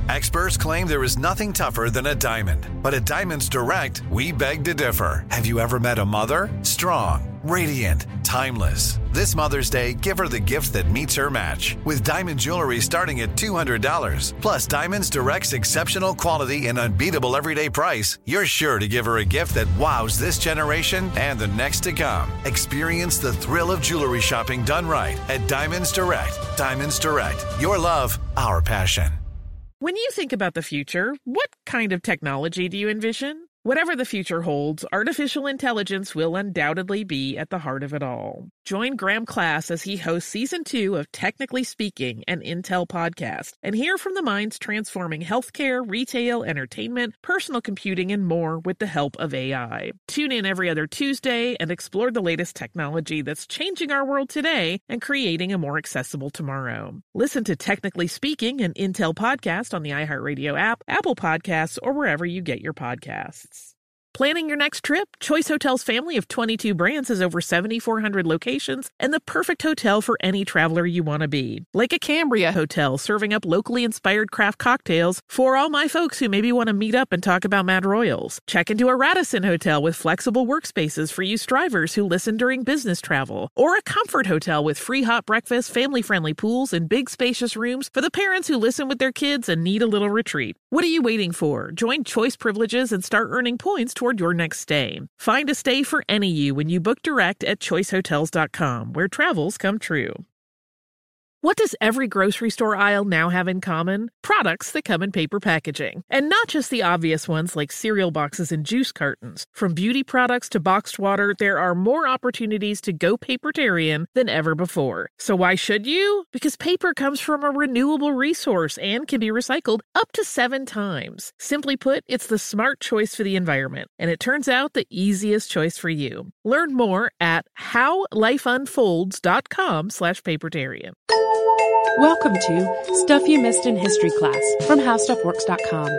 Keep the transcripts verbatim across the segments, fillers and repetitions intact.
Experts claim there is nothing tougher than a diamond. But at Diamonds Direct, we beg to differ. Have you ever met a mother? Strong, radiant, timeless. This Mother's Day, give her the gift that meets her match. With diamond jewelry starting at two hundred dollars. Plus Diamonds Direct's exceptional quality and unbeatable everyday price, you're sure to give her a gift that wows this generation and the next to come. Experience the thrill of jewelry shopping done right at Diamonds Direct. Diamonds Direct. Your love, our passion. When you think about the future, what kind of technology do you envision? Whatever the future holds, artificial intelligence will undoubtedly be at the heart of it all. Join Graham Class as he hosts Season two of Technically Speaking, an Intel podcast, and hear from the minds transforming healthcare, retail, entertainment, personal computing, and more with the help of A I. Tune in every other Tuesday and explore the latest technology that's changing our world today and creating a more accessible tomorrow. Listen to Technically Speaking, an Intel podcast on the iHeartRadio app, Apple Podcasts, or wherever you get your podcasts. Planning your next trip? Choice Hotels' family of twenty-two brands has over seventy-four hundred locations and the perfect hotel for any traveler you want to be. Like a Cambria Hotel, serving up locally inspired craft cocktails for all my folks who maybe want to meet up and talk about Mad Royals. Check into a Radisson Hotel with flexible workspaces for you strivers who listen during business travel. Or a Comfort Hotel with free hot breakfast, family-friendly pools, and big spacious rooms for the parents who listen with their kids and need a little retreat. What are you waiting for? Join Choice Privileges and start earning points toward your next stay. Find a stay for any you when you book direct at choice hotels dot com, where travels come true. What does every grocery store aisle now have in common? Products that come in paper packaging. And not just the obvious ones like cereal boxes and juice cartons. From beauty products to boxed water, there are more opportunities to go papertarian than ever before. So why should you? Because paper comes from a renewable resource and can be recycled up to seven times. Simply put, it's the smart choice for the environment. And it turns out the easiest choice for you. Learn more at how life unfolds dot com slash papertarian. Welcome to Stuff You Missed in History Class from how stuff works dot com.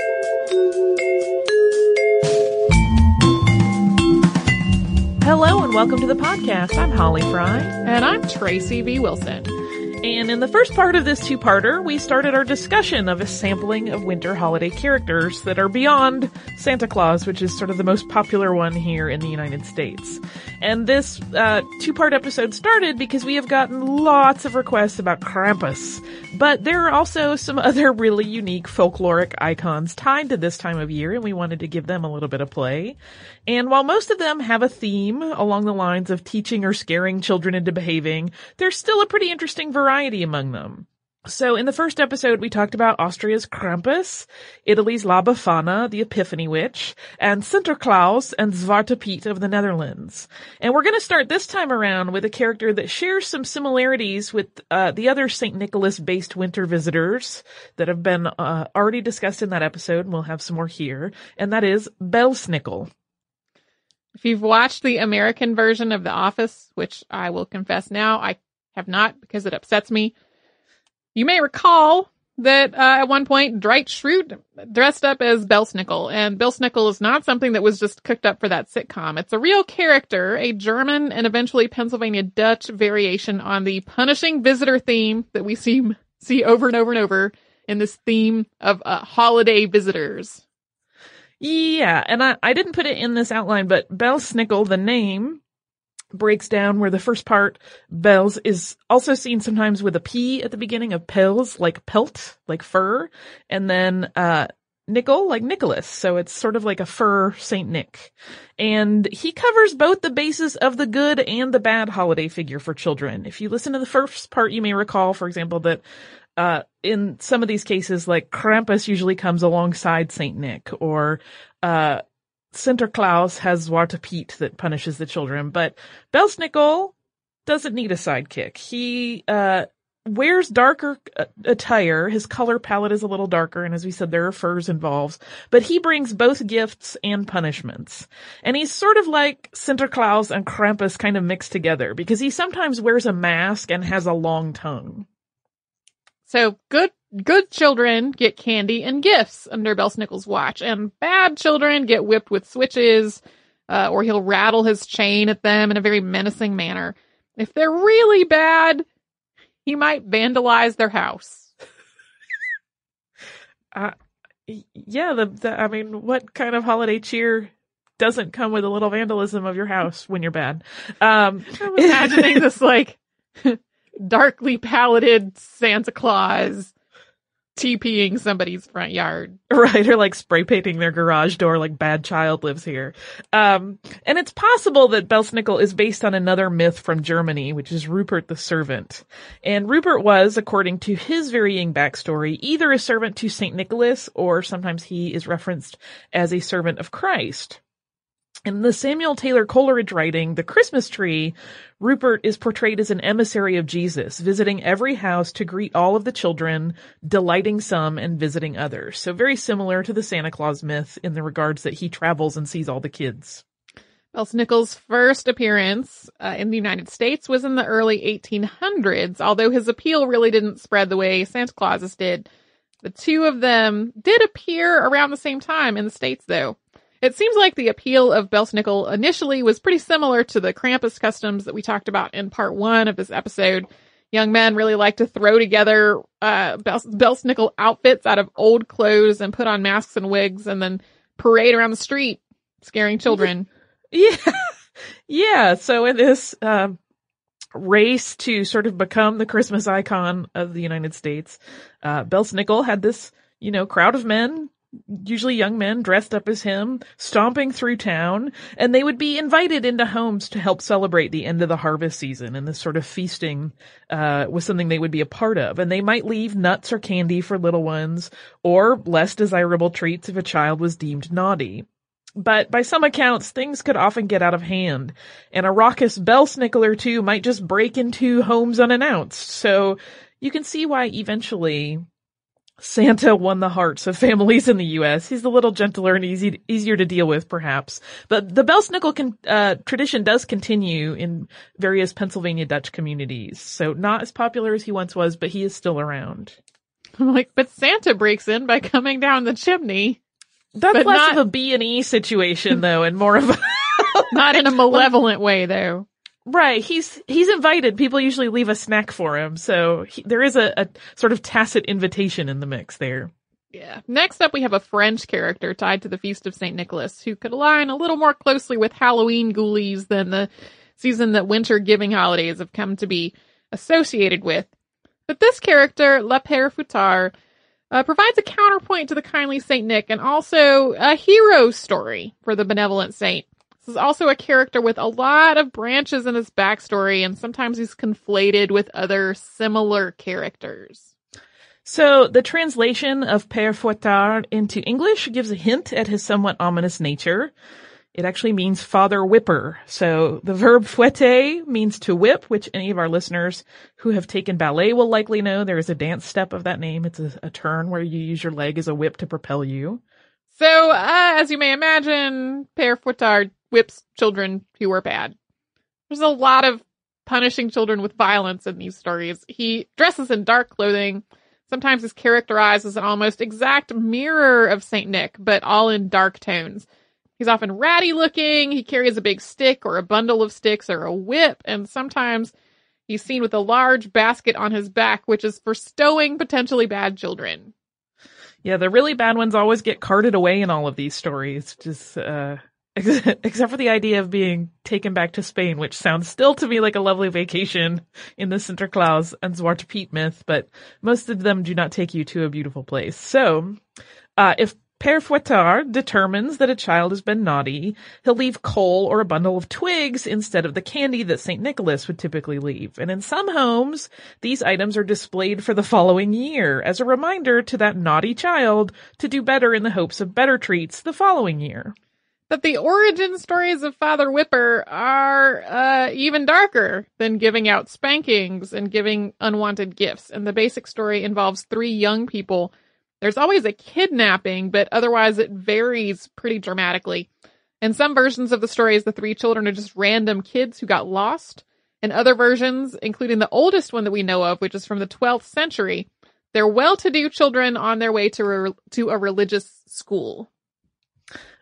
Hello and welcome to the podcast. I'm Holly Fry. And I'm Tracy V. Wilson. And in the first part of this two-parter, we started our discussion of a sampling of winter holiday characters that are beyond Santa Claus, which is sort of the most popular one here in the United States. And this uh, two-part episode started because we have gotten lots of requests about Krampus. But there are also some other really unique folkloric icons tied to this time of year, and we wanted to give them a little bit of play. And while most of them have a theme along the lines of teaching or scaring children into behaving, there's still a pretty interesting variety among them. So in the first episode, we talked about Austria's Krampus, Italy's La Befana, the Epiphany Witch, and Sinterklaas and Zwarte Piet of the Netherlands. And we're going to start this time around with a character that shares some similarities with uh, the other Saint Nicholas-based winter visitors that have been uh, already discussed in that episode, and we'll have some more here, and that is Belsnickel. If you've watched the American version of The Office, which I will confess now, I have not because it upsets me, you may recall that uh, at one point Dwight Schrute dressed up as Belsnickel, and Belsnickel is not something that was just cooked up for that sitcom. It's a real character, a German and eventually Pennsylvania Dutch variation on the punishing visitor theme that we see see over and over and over in this theme of uh, holiday visitors. Yeah, and I, I didn't put it in this outline, but Belsnickel, the name, breaks down where the first part, Bels, is also seen sometimes with a P at the beginning of Pels, like pelt, like fur, and then uh Nickel, like Nicholas, so it's sort of like a fur Saint Nick. And he covers both the bases of the good and the bad holiday figure for children. If you listen to the first part, you may recall, for example, that Uh, in some of these cases, like Krampus usually comes alongside Saint Nick, or, uh, Sinterklaas has Zwarte Piet that punishes the children, but Belsnickel doesn't need a sidekick. He, uh, wears darker uh, attire. His color palette is a little darker, and as we said, there are furs involved, but he brings both gifts and punishments. And he's sort of like Sinterklaas and Krampus kind of mixed together, because he sometimes wears a mask and has a long tongue. So good, good children get candy and gifts under Belsnickel's watch, and bad children get whipped with switches, uh, or he'll rattle his chain at them in a very menacing manner. If they're really bad, he might vandalize their house. Uh, yeah, the, the I mean, what kind of holiday cheer doesn't come with a little vandalism of your house when you're bad? Um, I'm imagining this like darkly paleted Santa Claus TPing somebody's front yard. Right, or like spray painting their garage door like bad child lives here. Um, and it's possible that Belsnickel is based on another myth from Germany, which is Rupert the Servant. And Rupert was, according to his varying backstory, either a servant to Saint Nicholas, or sometimes he is referenced as a servant of Christ. In the Samuel Taylor Coleridge writing, The Christmas Tree, Rupert is portrayed as an emissary of Jesus, visiting every house to greet all of the children, delighting some and visiting others. So very similar to the Santa Claus myth in the regards that he travels and sees all the kids. Belsnickel's first appearance uh, in the United States was in the early eighteen hundreds, although his appeal really didn't spread the way Santa Claus's did. The two of them did appear around the same time in the States, though. It seems like the appeal of Belsnickel initially was pretty similar to the Krampus customs that we talked about in part one of this episode. Young men really like to throw together uh Bels- Belsnickel outfits out of old clothes and put on masks and wigs and then parade around the street, scaring children. Yeah. Yeah. So in this um, race to sort of become the Christmas icon of the United States, uh, Belsnickel had this, you know, crowd of men, usually young men dressed up as him, stomping through town, and they would be invited into homes to help celebrate the end of the harvest season, and this sort of feasting uh was something they would be a part of. And they might leave nuts or candy for little ones, or less desirable treats if a child was deemed naughty. But by some accounts, things could often get out of hand, and a raucous Belsnickel or two might just break into homes unannounced. So you can see why eventually Santa won the hearts of families in the U S. He's a little gentler and easy, easier to deal with, perhaps. But the Belsnickel con- uh, tradition does continue in various Pennsylvania Dutch communities. So not as popular as he once was, but he is still around. I'm like, but Santa breaks in by coming down the chimney. That's but less not, of a B and E situation, though, and more of a... not in a malevolent way, though. Right. He's, he's invited. People usually leave a snack for him. So he, there is a, a sort of tacit invitation in the mix there. Yeah. Next up, we have a French character tied to the Feast of Saint Nicholas who could align a little more closely with Halloween ghoulies than the season that winter giving holidays have come to be associated with. But this character, Le Père Fouettard, uh, provides a counterpoint to the kindly Saint Nick and also a hero story for the benevolent saint. This is also a character with a lot of branches in his backstory, and sometimes he's conflated with other similar characters. So the translation of Père Fouettard into English gives a hint at his somewhat ominous nature. It actually means father whipper. So the verb fouetter means to whip, which any of our listeners who have taken ballet will likely know. There is a dance step of that name. It's a, a turn where you use your leg as a whip to propel you. So, uh, as you may imagine, Père Fouettard whips children who are bad. There's a lot of punishing children with violence in these stories. He dresses in dark clothing. Sometimes is characterized as an almost exact mirror of Saint Nick, but all in dark tones. He's often ratty looking. He carries a big stick or a bundle of sticks or a whip, and sometimes he's seen with a large basket on his back, which is for stowing potentially bad children. Yeah, the really bad ones always get carted away in all of these stories. Just, uh, except for the idea of being taken back to Spain, which sounds still to me like a lovely vacation in the Sinterklaas and Zwarte Piet myth, but most of them do not take you to a beautiful place. So, uh, if Père Fouettard determines that a child has been naughty, he'll leave coal or a bundle of twigs instead of the candy that Saint Nicholas would typically leave. And in some homes, these items are displayed for the following year as a reminder to that naughty child to do better in the hopes of better treats the following year. But the origin stories of Father Whipper are uh, even darker than giving out spankings and giving unwanted gifts. And the basic story involves three young people. There's always a kidnapping, but otherwise it varies pretty dramatically. In some versions of the stories, the three children are just random kids who got lost. In other versions, including the oldest one that we know of, which is from the twelfth century, they're well-to-do children on their way to, re- to a religious school.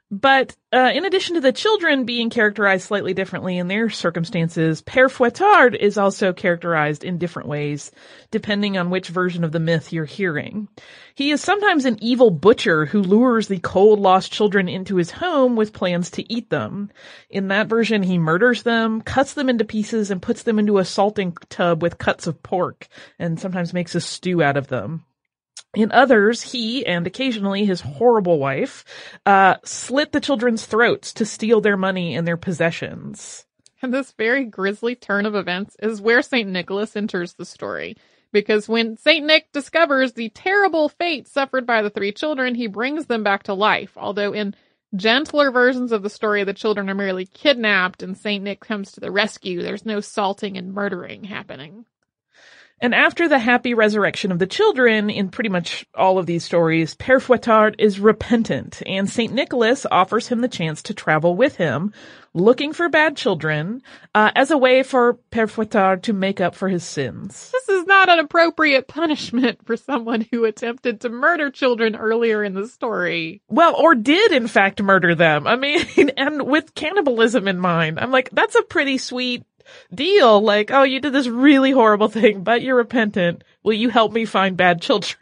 But uh, in addition to the children being characterized slightly differently in their circumstances, Père Fouettard is also characterized in different ways, depending on which version of the myth you're hearing. He is sometimes an evil butcher who lures the cold, lost children into his home with plans to eat them. In that version, he murders them, cuts them into pieces, and puts them into a salting tub with cuts of pork, and sometimes makes a stew out of them. In others, he, and occasionally his horrible wife, uh, slit the children's throats to steal their money and their possessions. And this very grisly turn of events is where Saint Nicholas enters the story. Because when Saint Nick discovers the terrible fate suffered by the three children, he brings them back to life. Although in gentler versions of the story, the children are merely kidnapped and Saint Nick comes to the rescue. There's no salting and murdering happening. And after the happy resurrection of the children, in pretty much all of these stories, Père Fouettard is repentant, and Saint Nicholas offers him the chance to travel with him, looking for bad children, uh, as a way for Père Fouettard to make up for his sins. This is not an appropriate punishment for someone who attempted to murder children earlier in the story. Well, or did in fact murder them. I mean, and with cannibalism in mind. I'm like, that's a pretty sweet deal. Like, oh, you did this really horrible thing, but you're repentant. Will you help me find bad children?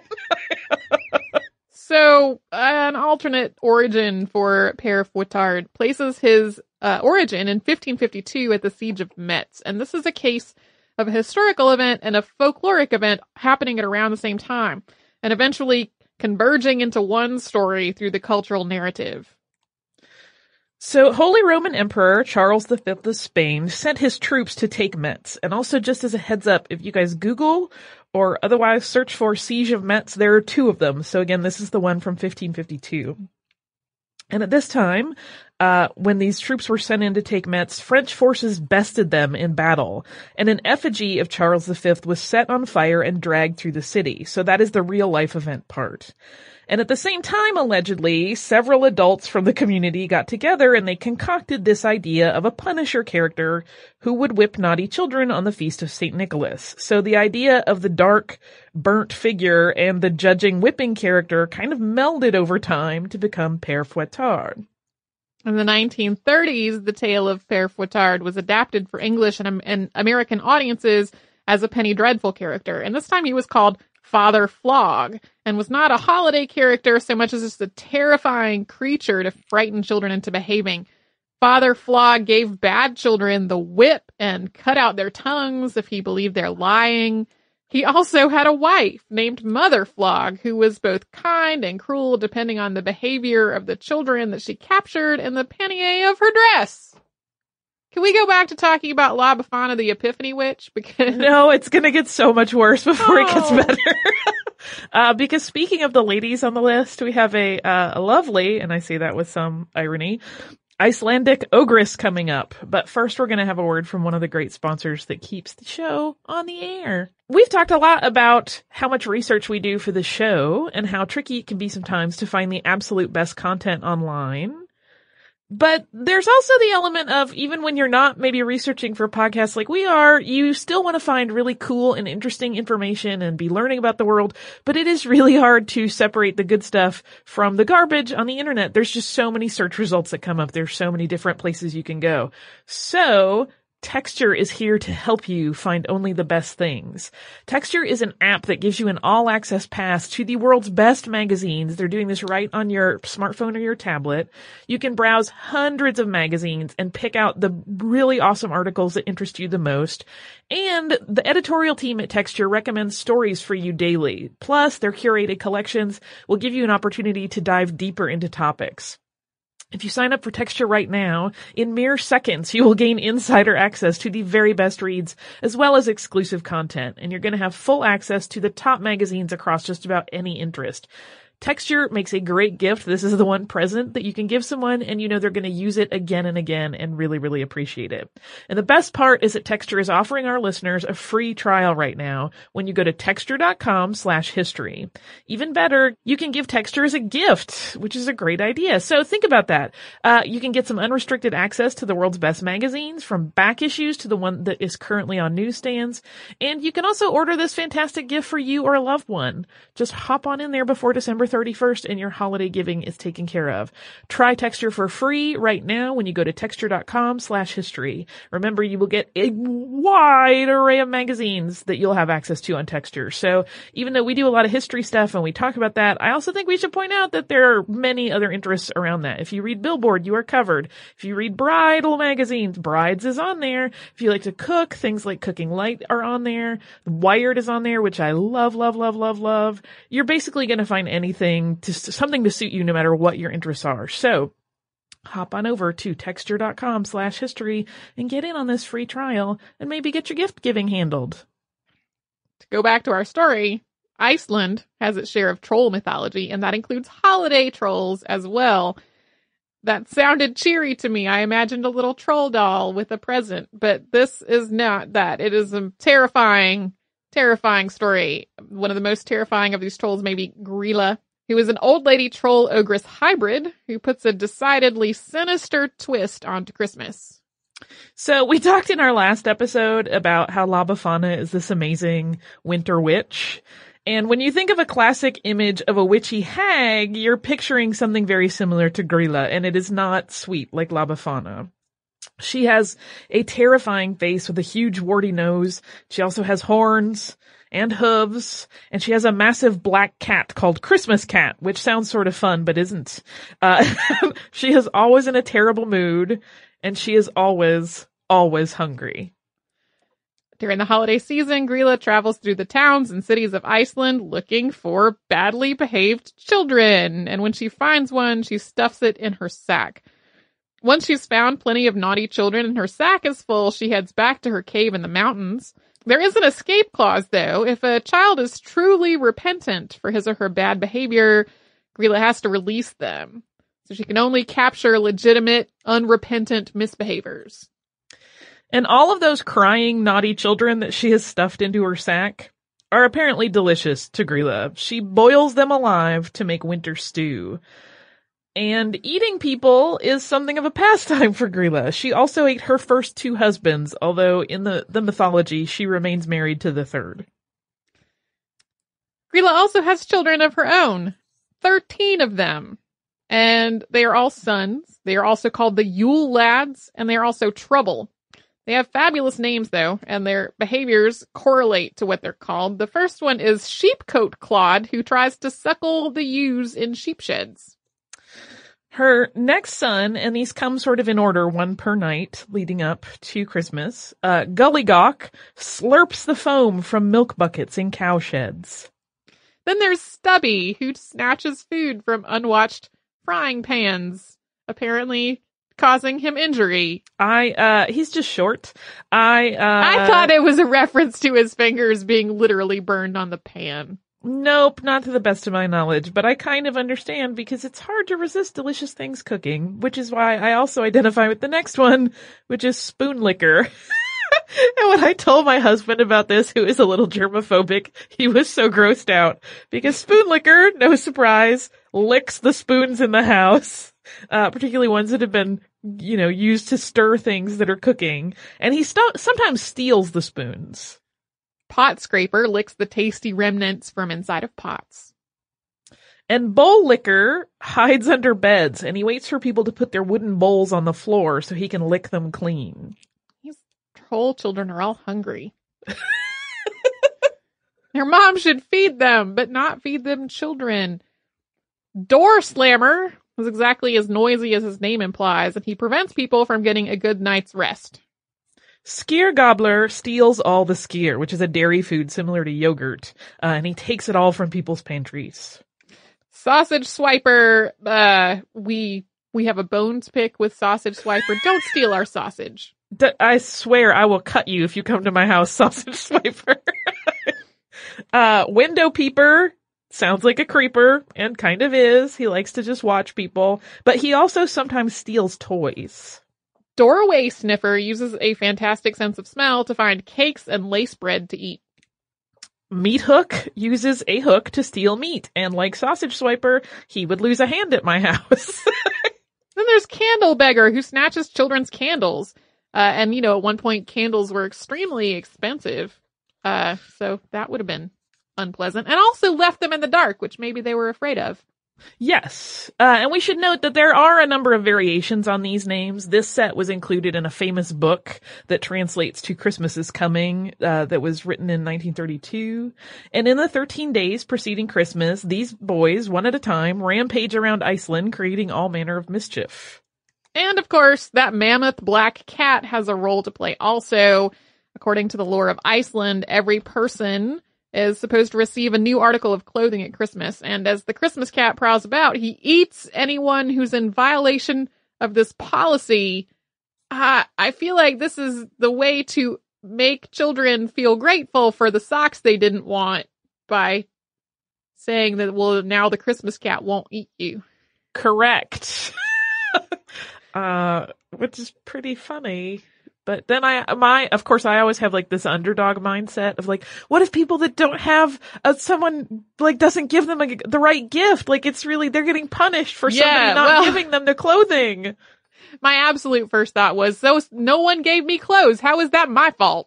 So, an alternate origin for Père Fouettard places his uh, origin in fifteen fifty-two at the Siege of Metz. And this is a case of a historical event and a folkloric event happening at around the same time, and eventually converging into one story through the cultural narrative. So, Holy Roman Emperor Charles the Fifth of Spain sent his troops to take Metz. And also, just as a heads up, if you guys Google or otherwise search for Siege of Metz, there are two of them. So again, this is the one from fifteen fifty-two. And at this time, uh, when these troops were sent in to take Metz, French forces bested them in battle. And an effigy of Charles the Fifth was set on fire and dragged through the city. So that is the real life event part. And at the same time, allegedly, several adults from the community got together and they concocted this idea of a Punisher character who would whip naughty children on the feast of Saint Nicholas. So the idea of the dark, burnt figure and the judging whipping character kind of melded over time to become Père Fouettard. In the nineteen thirties, the tale of Père Fouettard was adapted for English and, and American audiences as a Penny Dreadful character. And this time he was called Father Flog, and was not a holiday character so much as just a terrifying creature to frighten children into behaving. Father Flog gave bad children the whip and cut out their tongues if he believed they're lying. He also had a wife named Mother Flog, who was both kind and cruel depending on the behavior of the children that she captured and the pannier of her dress. Can we go back to talking about La Befana the Epiphany Witch? Because no, it's going to get so much worse before oh. it gets better. uh, because speaking of the ladies on the list, we have a, uh, a lovely, and I say that with some irony, Icelandic ogress coming up. But first we're going to have a word from one of the great sponsors that keeps the show on the air. We've talked a lot about how much research we do for the show and how tricky it can be sometimes to find the absolute best content online. But there's also the element of, even when you're not maybe researching for podcasts like we are, you still want to find really cool and interesting information and be learning about the world. But it is really hard to separate the good stuff from the garbage on the internet. There's just so many search results that come up. There's so many different places you can go. So Texture is here to help you find only the best things. Texture is an app that gives you an all-access pass to the world's best magazines. They're doing this right on your smartphone or your tablet. You can browse hundreds of magazines and pick out the really awesome articles that interest you the most. And the editorial team at Texture recommends stories for you daily. Plus, their curated collections will give you an opportunity to dive deeper into topics. If you sign up for Texture right now, in mere seconds, you will gain insider access to the very best reads, as well as exclusive content, and you're going to have full access to the top magazines across just about any interest. Texture makes a great gift. This is the one present that you can give someone and you know they're going to use it again and again and really, really appreciate it. And the best part is that Texture is offering our listeners a free trial right now when you go to texture.com slash history. Even better, you can give Texture as a gift, which is a great idea. So think about that. Uh, you can get some unrestricted access to the world's best magazines, from back issues to the one that is currently on newsstands. And you can also order this fantastic gift for you or a loved one. Just hop on in there before December December thirty-first and your holiday giving is taken care of. Try Texture for free right now when you go to texture.com slash history. Remember, you will get a wide array of magazines that you'll have access to on Texture. So even though we do a lot of history stuff and we talk about that, I also think we should point out that there are many other interests around that. If you read Billboard, you are covered. If you read bridal magazines, Brides is on there. If you like to cook, things like Cooking Light are on there. Wired is on there, which I love, love, love, love, love. You're basically going to find anything to, something to suit you no matter what your interests are. So hop on over to texture.com slash history and get in on this free trial and maybe get your gift giving handled. To go back to our story, Iceland has its share of troll mythology, and that includes holiday trolls as well. That sounded cheery to me. I imagined a little troll doll with a present, but this is not that. It is a terrifying, terrifying story. One of the most terrifying of these trolls may be Grilla, who is an old lady troll ogress hybrid who puts a decidedly sinister twist onto Christmas. So we talked in our last episode about how La Befana is this amazing winter witch. And when you think of a classic image of a witchy hag, you're picturing something very similar to Grilla, and it is not sweet like La Befana. She has a terrifying face with a huge warty nose. She also has horns and hooves, and she has a massive black cat called Christmas Cat, which sounds sort of fun, but isn't. Uh, she is always in a terrible mood, and she is always, always hungry. During the holiday season, Grilla travels through the towns and cities of Iceland looking for badly behaved children. And when she finds one, she stuffs it in her sack. Once she's found plenty of naughty children and her sack is full, she heads back to her cave in the mountains. There is an escape clause, though. If a child is truly repentant for his or her bad behavior, Grilla has to release them. So she can only capture legitimate, unrepentant misbehaviors. And all of those crying, naughty children that she has stuffed into her sack are apparently delicious to Grilla. She boils them alive to make winter stew. And eating people is something of a pastime for Grilla. She also ate her first two husbands, although in the, the mythology, she remains married to the third. Grilla also has children of her own. Thirteen of them. And they are all sons. They are also called the Yule Lads, and they are also Trouble. They have fabulous names, though, and their behaviors correlate to what they're called. The first one is Sheepcoat Claude, who tries to suckle the ewes in sheep sheds. Her next son, and these come sort of in order, one per night, leading up to Christmas, uh, Gullygawk slurps the foam from milk buckets in cow sheds. Then there's Stubby, who snatches food from unwatched frying pans, apparently causing him injury. I, uh, he's just short. I, uh... I thought it was a reference to his fingers being literally burned on the pan. Nope, not to the best of my knowledge, but I kind of understand because it's hard to resist delicious things cooking, which is why I also identify with the next one, which is spoon licker. And when I told my husband about this, who is a little germophobic, he was so grossed out because spoon licker, no surprise, licks the spoons in the house. Uh, particularly ones that have been, you know, used to stir things that are cooking. And he st- sometimes steals the spoons. Pot scraper licks the tasty remnants from inside of pots. And bowl licker hides under beds, and he waits for people to put their wooden bowls on the floor so he can lick them clean. These troll children are all hungry. Their mom should feed them, but not feed them children. Door Slammer was exactly as noisy as his name implies, and he prevents people from getting a good night's rest. Skyr Gobbler steals all the skyr, which is a dairy food similar to yogurt, uh, and he takes it all from people's pantries. Sausage Swiper, uh, we we have a bone to pick with Sausage Swiper. Don't steal our sausage. D- I swear I will cut you if you come to my house, Sausage Swiper. uh, Window Peeper. Sounds like a creeper, and kind of is. He likes to just watch people, but he also sometimes steals toys. Doorway Sniffer uses a fantastic sense of smell to find cakes and lace bread to eat. Meat Hook uses a hook to steal meat, and like Sausage Swiper, he would lose a hand at my house. Then there's Candle Beggar, who snatches children's candles. Uh, and, you know, at one point, candles were extremely expensive. Uh, so that would have been unpleasant, and also left them in the dark, which maybe they were afraid of. Yes. Uh, and we should note that there are a number of variations on these names. This set was included in a famous book that translates to Christmas is Coming, uh, that was written in nineteen thirty-two. And in the thirteen days preceding Christmas, these boys, one at a time, rampage around Iceland, creating all manner of mischief. And of course, that mammoth black cat has a role to play also. According to the lore of Iceland, every person is supposed to receive a new article of clothing at Christmas. And as the Christmas cat prowls about, he eats anyone who's in violation of this policy. Uh, I feel like this is the way to make children feel grateful for the socks they didn't want by saying that, well, now the Christmas cat won't eat you. Correct. uh, which is pretty funny. But then I, my, of course, I always have like this underdog mindset of like, what if people that don't have, uh, someone like doesn't give them a, the right gift? Like it's really, they're getting punished for Yeah, somebody not well, giving them their clothing. My absolute first thought was, so no one gave me clothes. How is that my fault?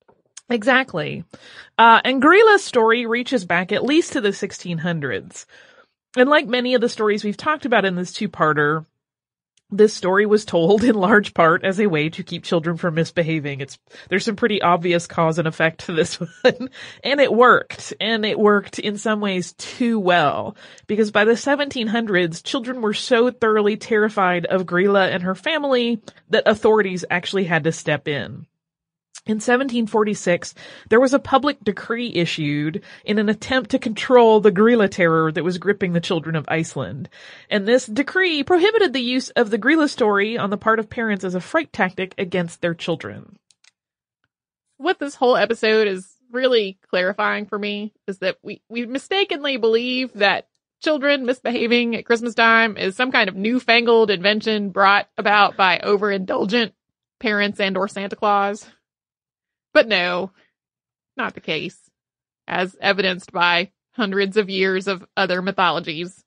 Exactly. Uh, and Grila's story reaches back at least to the sixteen hundreds. And like many of the stories we've talked about in this two-parter, this story was told in large part as a way to keep children from misbehaving. It's, there's some pretty obvious cause and effect to this one. And it worked. And it worked in some ways too well. Because by the seventeen hundreds, children were so thoroughly terrified of Grilla and her family that authorities actually had to step in. In seventeen forty-six, there was a public decree issued in an attempt to control the Grilla terror that was gripping the children of Iceland. And this decree prohibited the use of the Grilla story on the part of parents as a fright tactic against their children. What this whole episode is really clarifying for me is that we, we mistakenly believe that children misbehaving at Christmas time is some kind of newfangled invention brought about by overindulgent parents and or Santa Claus. But no, not the case, as evidenced by hundreds of years of other mythologies.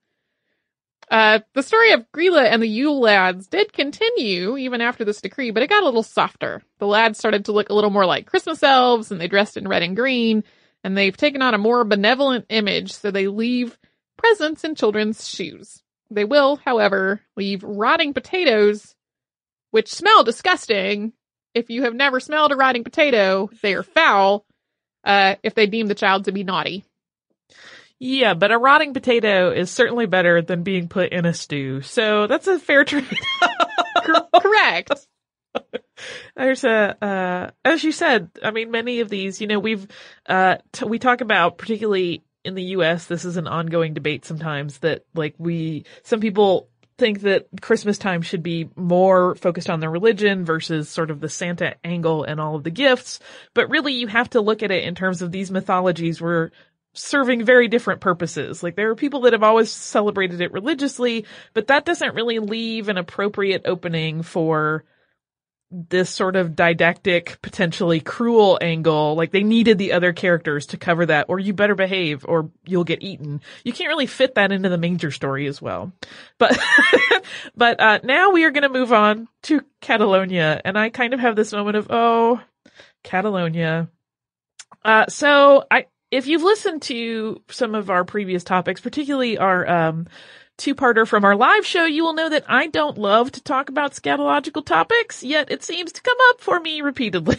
Uh, the story of Grilla and the Yule lads did continue even after this decree, but it got a little softer. The lads started to look a little more like Christmas elves, and they dressed in red and green, and they've taken on a more benevolent image, so they leave presents in children's shoes. They will, however, leave rotting potatoes, which smell disgusting. If you have never smelled a rotting potato, they are foul, uh, if they deem the child to be naughty. Yeah, but a rotting potato is certainly better than being put in a stew. So that's a fair trade. Correct. There's a, uh, as you said, I mean, many of these, you know, we've, uh, t- we talk about, particularly in the U S, this is an ongoing debate sometimes that, like, we, some people think that Christmas time should be more focused on the religion versus sort of the Santa angle and all of the gifts. But really, you have to look at it in terms of these mythologies were serving very different purposes. Like, there are people that have always celebrated it religiously, but that doesn't really leave an appropriate opening for this sort of didactic, potentially cruel angle. Like, they needed the other characters to cover that, or you better behave or you'll get eaten. You can't really fit that into the manger story as well. But, but, uh, now we are going to move on to Catalonia. And I kind of have this moment of, oh, Catalonia. Uh, so I, if you've listened to some of our previous topics, particularly our, um, two-parter from our live show, you will know that I don't love to talk about scatological topics, yet it seems to come up for me repeatedly.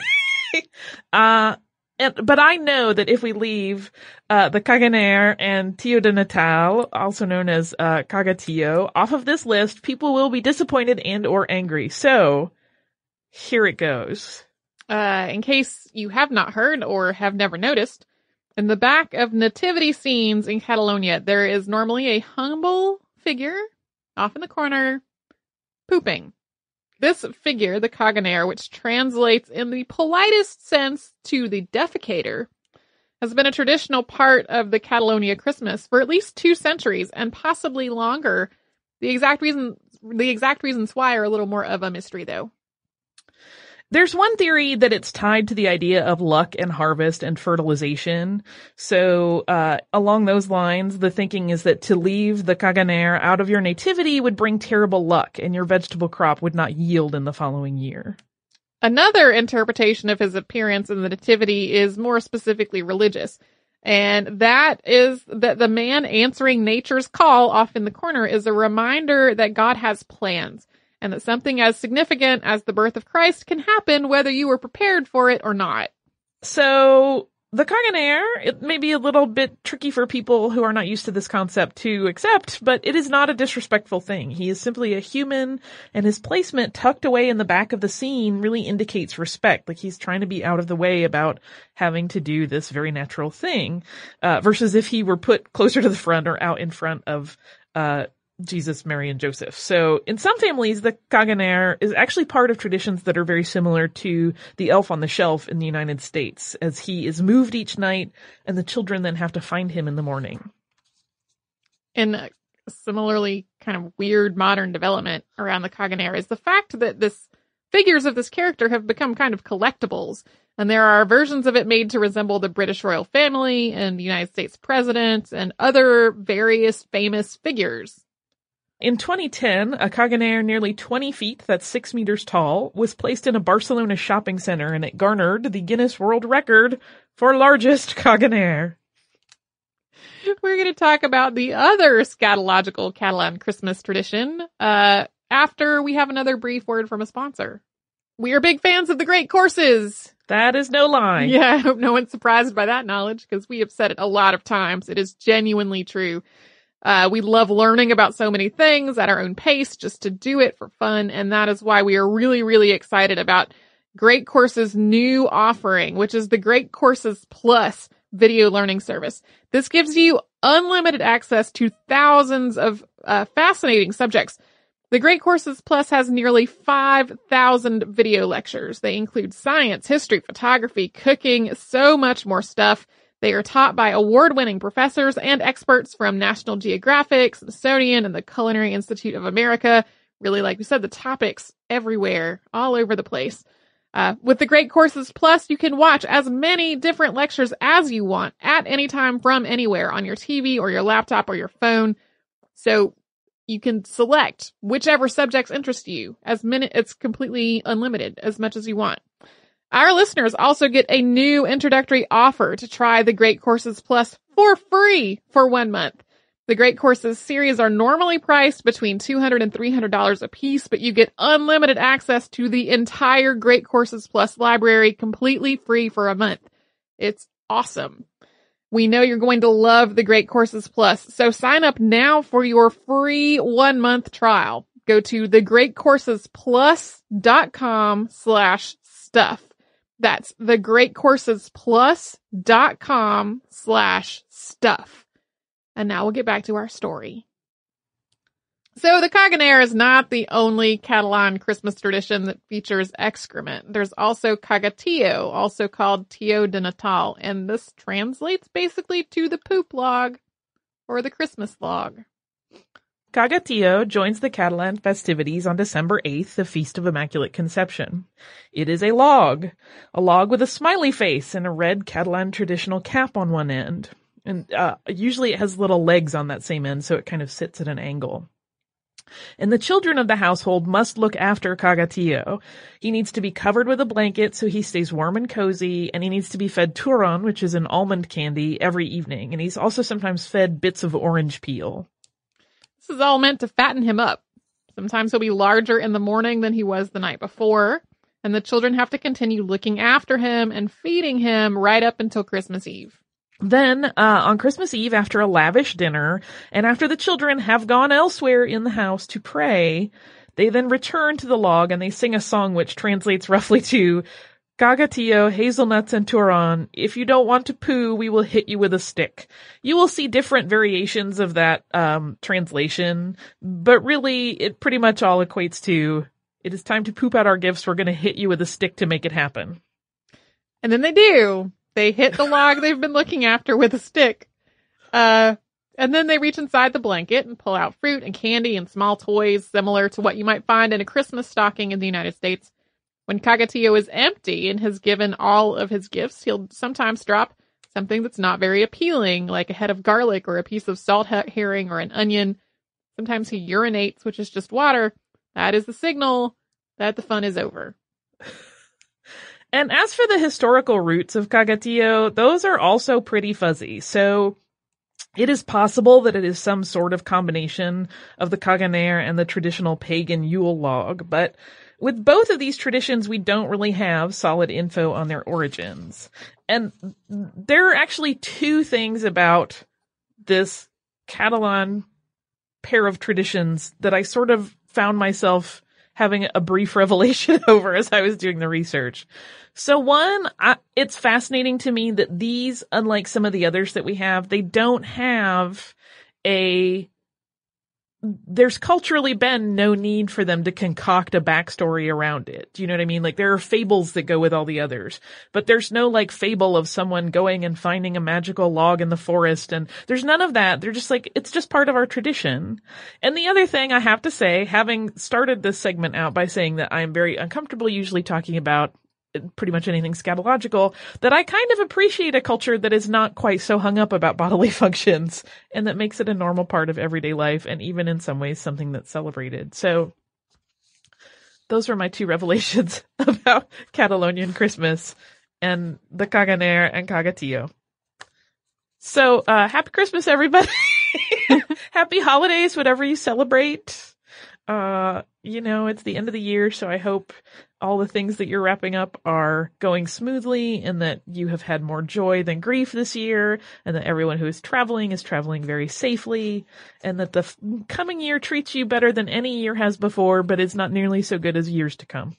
uh, and, but I know that if we leave, uh, the Caganer and Tio de Natal, also known as, uh, Caga-Tio, off of this list, people will be disappointed and or angry. So, here it goes. Uh, in case you have not heard or have never noticed, in the back of nativity scenes in Catalonia, there is normally a humble figure off in the corner pooping. This figure, the Caganer, which translates in the politest sense to the defecator, has been a traditional part of the Catalonia Christmas for at least two centuries and possibly longer. The exact reason, the exact reasons why are a little more of a mystery, though. There's one theory that it's tied to the idea of luck and harvest and fertilization. So, uh, along those lines, the thinking is that to leave the Caganer out of your nativity would bring terrible luck and your vegetable crop would not yield in the following year. Another interpretation of his appearance in the nativity is more specifically religious. And that is that the man answering nature's call off in the corner is a reminder that God has plans and that something as significant as the birth of Christ can happen whether you were prepared for it or not. So the Kaganer, it may be a little bit tricky for people who are not used to this concept to accept, but it is not a disrespectful thing. He is simply a human, and his placement tucked away in the back of the scene really indicates respect. Like he's trying to be out of the way about having to do this very natural thing, uh, versus if he were put closer to the front or out in front of, uh, Jesus, Mary, and Joseph. So in some families, the Kaganer is actually part of traditions that are very similar to the elf on the shelf in the United States, as he is moved each night and the children then have to find him in the morning. And a similarly kind of weird modern development around the Kaganer is the fact that this figures of this character have become kind of collectibles. And there are versions of it made to resemble the British royal family and the United States president and other various famous figures. In twenty ten, a Kaganer nearly twenty feet, that's six meters tall, was placed in a Barcelona shopping center, and it garnered the Guinness World Record for largest Kaganer. We're going to talk about the other scatological Catalan Christmas tradition uh, after we have another brief word from a sponsor. We are big fans of the Great Courses. That is no lie. Yeah, I hope no one's surprised by that knowledge, because we have said it a lot of times. It is genuinely true. Uh, we love learning about so many things at our own pace just to do it for fun. And that is why we are really, really excited about Great Courses' new offering, which is the Great Courses Plus video learning service. This gives you unlimited access to thousands of uh, fascinating subjects. The Great Courses Plus has nearly five thousand video lectures. They include science, history, photography, cooking, so much more stuff. They are taught by award-winning professors and experts from National Geographic, Smithsonian, and the Culinary Institute of America. Really, like we said, the topics everywhere, all over the place. Uh, with the Great Courses Plus, you can watch as many different lectures as you want at any time from anywhere on your T V or your laptop or your phone. So you can select whichever subjects interest you. As many, it's completely unlimited, as much as you want. Our listeners also get a new introductory offer to try the Great Courses Plus for free for one month. The Great Courses series are normally priced between two hundred dollars and three hundred dollars a piece, but you get unlimited access to the entire Great Courses Plus library completely free for a month. It's awesome. We know you're going to love the Great Courses Plus, so sign up now for your free one-month trial. Go to thegreatcoursesplus.com slash stuff. That's thegreatcoursesplus.com slash stuff. And now we'll get back to our story. So the Kaganer is not the only Catalan Christmas tradition that features excrement. There's also Cagatio, also called Tio de Natal, and this translates basically to the poop log or the Christmas log. Cagatio joins the Catalan festivities on December eighth, the Feast of Immaculate Conception. It is a log, a log with a smiley face and a red Catalan traditional cap on one end. And uh, usually it has little legs on that same end, so it kind of sits at an angle. And the children of the household must look after Cagatio. He needs to be covered with a blanket so he stays warm and cozy, and he needs to be fed turron, which is an almond candy, every evening. And he's also sometimes fed bits of orange peel. This is all meant to fatten him up. Sometimes he'll be larger in the morning than he was the night before, and the children have to continue looking after him and feeding him right up until Christmas Eve. Then, uh, on Christmas Eve, after a lavish dinner, and after the children have gone elsewhere in the house to pray, they then return to the log and they sing a song which translates roughly to, Cagatio, hazelnuts, and turron, if you don't want to poo, we will hit you with a stick. You will see different variations of that um translation, but really, it pretty much all equates to, it is time to poop out our gifts, we're going to hit you with a stick to make it happen. And then they do. They hit the log they've been looking after with a stick. Uh, and then they reach inside the blanket and pull out fruit and candy and small toys similar to what you might find in a Christmas stocking in the United States. When Cagatio is empty and has given all of his gifts, he'll sometimes drop something that's not very appealing, like a head of garlic or a piece of salt herring or an onion. Sometimes he urinates, which is just water. That is the signal that the fun is over. And as for the historical roots of Kagatío, those are also pretty fuzzy. So it is possible that it is some sort of combination of the Kaganer and the traditional pagan Yule log, but with both of these traditions, we don't really have solid info on their origins. And there are actually two things about this Catalan pair of traditions that I sort of found myself having a brief revelation over as I was doing the research. So one, I, it's fascinating to me that these, unlike some of the others that we have, they don't have a, there's culturally been no need for them to concoct a backstory around it. Do you know what I mean? Like there are fables that go with all the others, but there's no like fable of someone going and finding a magical log in the forest, and there's none of that. They're just like, it's just part of our tradition. And the other thing I have to say, having started this segment out by saying that I'm very uncomfortable usually talking about pretty much anything scatological, that I kind of appreciate a culture that is not quite so hung up about bodily functions and that makes it a normal part of everyday life and even in some ways something that's celebrated. So those were my two revelations about Catalonian Christmas and the Kaganer and Kagatío. So uh happy Christmas, everybody. Happy holidays, whatever you celebrate. Uh, you know, it's the end of the year, so I hope all the things that you're wrapping up are going smoothly and that you have had more joy than grief this year, and that everyone who is traveling is traveling very safely, and that the f- coming year treats you better than any year has before, but it's not nearly so good as years to come.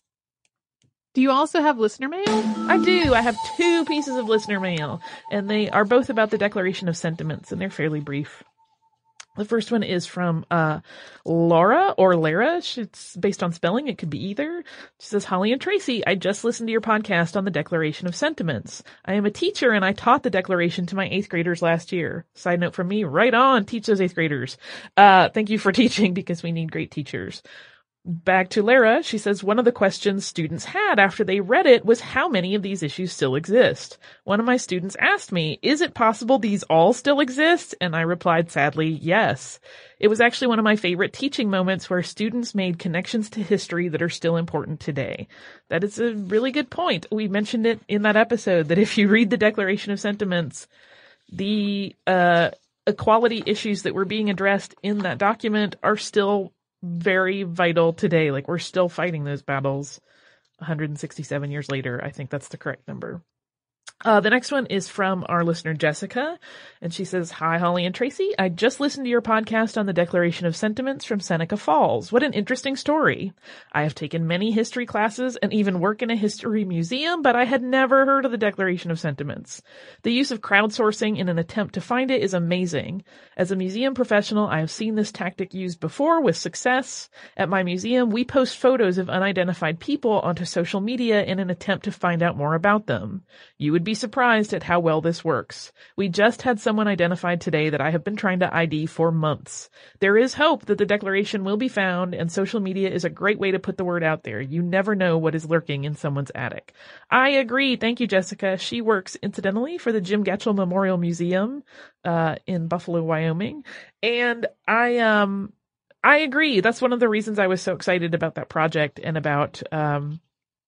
Do you also have listener mail? I do. I have two pieces of listener mail, and they are both about the Declaration of Sentiments, and they're fairly brief. The first one is from uh Laura or Lara. It's based on spelling. It could be either. She says, Holly and Tracy, I just listened to your podcast on the Declaration of Sentiments. I am a teacher and I taught the Declaration to my eighth graders last year. Side note from me, right on, teach those eighth graders. Uh, thank you for teaching because we need great teachers. Back to Lara, she says one of the questions students had after they read it was how many of these issues still exist. One of my students asked me, is it possible these all still exist? And I replied sadly, yes. It was actually one of my favorite teaching moments where students made connections to history that are still important today. That is a really good point. We mentioned it in that episode that if you read the Declaration of Sentiments, the uh equality issues that were being addressed in that document are still very vital today. Like we're still fighting those battles one hundred sixty-seven years later. I think that's the correct number. Uh, the next one is from our listener, Jessica, and she says, hi, Holly and Tracy. I just listened to your podcast on the Declaration of Sentiments from Seneca Falls. What an interesting story. I have taken many history classes and even work in a history museum, but I had never heard of the Declaration of Sentiments. The use of crowdsourcing in an attempt to find it is amazing. As a museum professional, I have seen this tactic used before with success. At my museum, we post photos of unidentified people onto social media in an attempt to find out more about them. You would be surprised at how well this works. We just had someone identified today that I have been trying to I D for months. There is hope that the Declaration will be found, and social media is a great way to put the word out there. You never know what is lurking in someone's attic. I agree. Thank you, Jessica. She works, incidentally, for the Jim Gatchell Memorial Museum uh in Buffalo, Wyoming. And I um I agree. That's one of the reasons I was so excited about that project and about um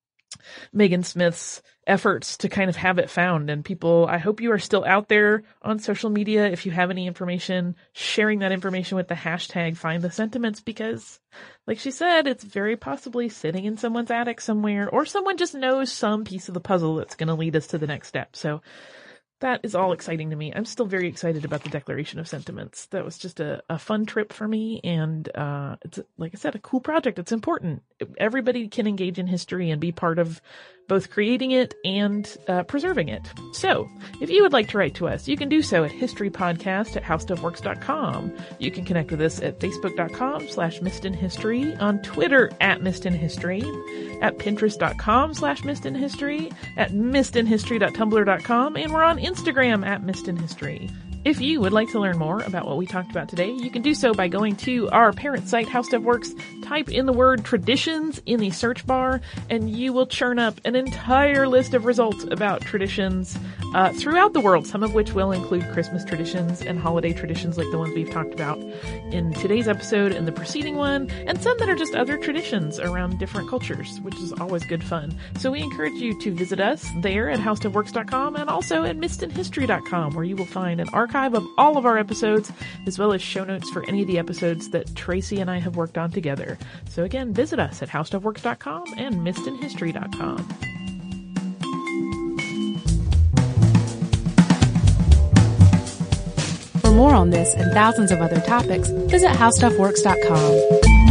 Megan Smith's efforts to kind of have it found. And people, I hope you are still out there on social media. If you have any information, sharing that information with the hashtag Find the Sentiments, because like she said, it's very possibly sitting in someone's attic somewhere, or someone just knows some piece of the puzzle that's going to lead us to the next step. So that is all exciting to me. I'm still very excited about the Declaration of Sentiments. That was just a, a fun trip for me. And uh, it's, like I said, a cool project. It's important. Everybody can engage in history and be part of both creating it and uh, preserving it. So if you would like to write to us, you can do so at historypodcast at howstuffworks dot com. You can connect with us at facebook.com slash missedinhistory, on Twitter at missedinhistory, at pinterest.com slash missedinhistory, at missedinhistory dot tumblr dot com, and we're on Instagram at missedinhistory. If you would like to learn more about what we talked about today, you can do so by going to our parent site, How Stuff Works, type in the word traditions in the search bar, and you will churn up an entire list of results about traditions uh, throughout the world, some of which will include Christmas traditions and holiday traditions like the ones we've talked about in today's episode and the preceding one, and some that are just other traditions around different cultures, which is always good fun. So we encourage you to visit us there at how stuff works dot com and also at missed in history dot com, where you will find an archive of all of our episodes, as well as show notes for any of the episodes that Tracy and I have worked on together. So again, visit us at how stuff works dot com and missed in history dot com. For more on this and thousands of other topics, visit how stuff works dot com.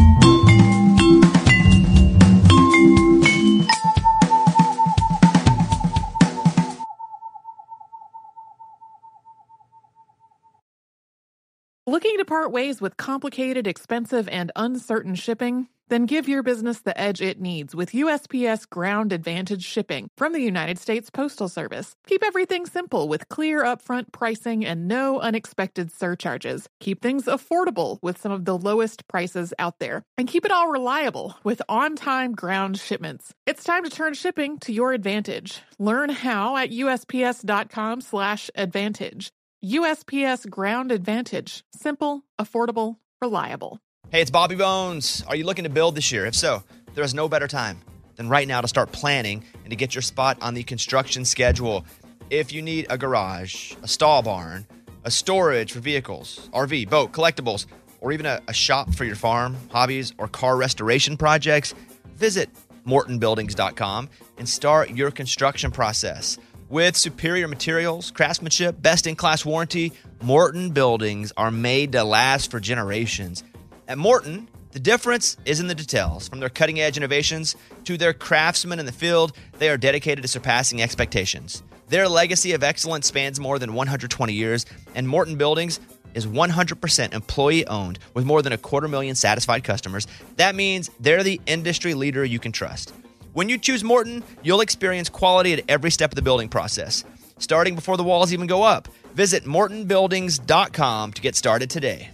Looking to part ways with complicated, expensive, and uncertain shipping? Then give your business the edge it needs with U S P S Ground Advantage shipping from the United States Postal Service. Keep everything simple with clear upfront pricing and no unexpected surcharges. Keep things affordable with some of the lowest prices out there. And keep it all reliable with on-time ground shipments. It's time to turn shipping to your advantage. Learn how at U S P S dot com slash advantage. U S P S Ground Advantage. Simple, affordable, reliable. Hey, it's Bobby Bones. Are you looking to build this year? If so, there is no better time than right now to start planning and to get your spot on the construction schedule. If you need a garage, a stall barn, a storage for vehicles, R V, boat, collectibles, or even a, a shop for your farm, hobbies, or car restoration projects, visit Morton Buildings dot com and start your construction process. With superior materials, craftsmanship, best-in-class warranty, Morton Buildings are made to last for generations. At Morton, the difference is in the details. From their cutting-edge innovations to their craftsmen in the field, they are dedicated to surpassing expectations. Their legacy of excellence spans more than one hundred twenty years, and Morton Buildings is one hundred percent employee-owned with more than a quarter million satisfied customers. That means they're the industry leader you can trust. When you choose Morton, you'll experience quality at every step of the building process, starting before the walls even go up. Visit Morton Buildings dot com to get started today.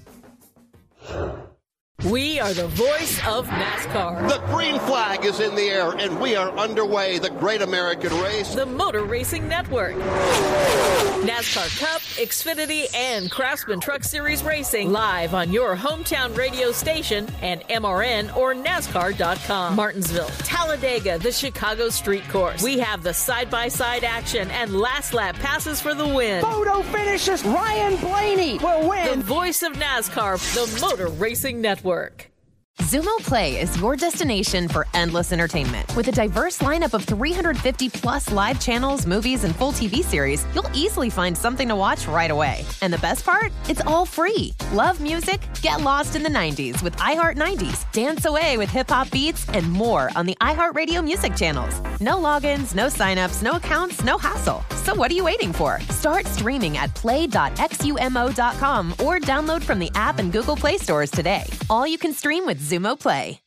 We are the voice of NASCAR. The green flag is in the air, and we are underway. The Great American Race. The Motor Racing Network. NASCAR Cup, Xfinity, and Craftsman Truck Series Racing live on your hometown radio station and M R N or NASCAR dot com. Martinsville, Talladega, the Chicago Street Course. We have the side-by-side action and last lap passes for the win. Photo finishes. Ryan Blaney will win. The voice of NASCAR, the Motor Racing Network. Xumo Play is your destination for endless entertainment. With a diverse lineup of three hundred fifty plus live channels, movies, and full T V series, you'll easily find something to watch right away. And the best part? It's all free. Love music? Get lost in the nineties with iHeart nineties. Dance away with hip-hop beats and more on the iHeartRadio music channels. No logins, no signups, no accounts, no hassle. So what are you waiting for? Start streaming at play dot xumo dot com or download from the app and Google Play stores today. All you can stream with Xumo Play.